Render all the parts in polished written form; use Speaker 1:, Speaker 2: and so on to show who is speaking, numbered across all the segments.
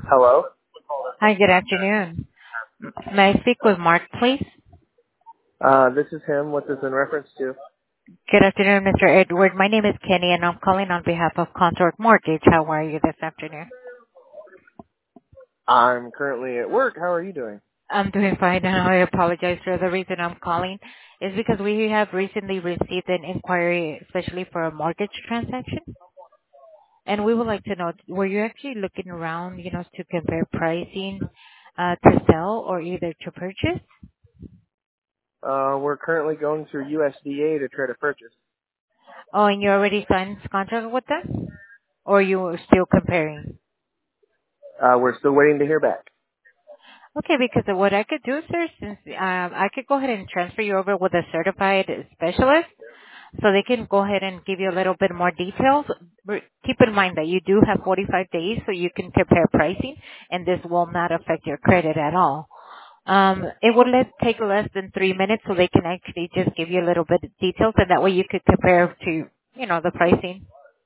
Speaker 1: Hello?
Speaker 2: Hi, good afternoon. May I speak with Mark, please?
Speaker 1: This is him. What's this in reference to?
Speaker 2: Good afternoon, Mr. Edward. My name is Kenny, and I'm calling on behalf of Consort Mortgage. How are you this afternoon?
Speaker 1: I'm currently at work. How are you doing?
Speaker 2: I'm doing fine, and I apologize for the reason I'm calling is because we have recently received an inquiry, especially for a mortgage transaction, and we would like to know, were you actually looking around, to compare pricing to sell or either to purchase?
Speaker 1: We're currently going through USDA to try to purchase.
Speaker 2: Oh, and you already signed contract with them? Or you are still comparing?
Speaker 1: We're still waiting to hear back.
Speaker 2: Okay, because of what I could do, sir, since I could go ahead and transfer you over with a certified specialist, so they can go ahead and give you a little bit more details. Keep in mind that you do have 45 days, so you can compare pricing, and this will not affect your credit at all. It would take less than 3 minutes, so they can actually just give you a little bit of details, and that way you could compare to, the pricing.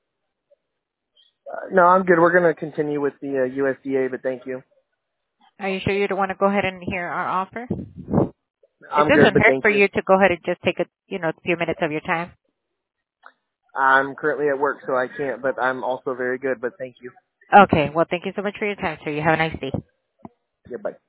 Speaker 1: No, I'm good. We're going to continue with the USDA, but thank you.
Speaker 2: Are you sure you don't want to go ahead and hear our offer? It
Speaker 1: I'm good,
Speaker 2: doesn't
Speaker 1: but
Speaker 2: hurt
Speaker 1: thank
Speaker 2: for
Speaker 1: you.
Speaker 2: you to go ahead and just take a few minutes of your time.
Speaker 1: I'm currently at work, so I can't, but I'm also very good, but thank you.
Speaker 2: Okay. Well, thank you so much for your time, sir. You have a nice day.
Speaker 1: Yeah, bye.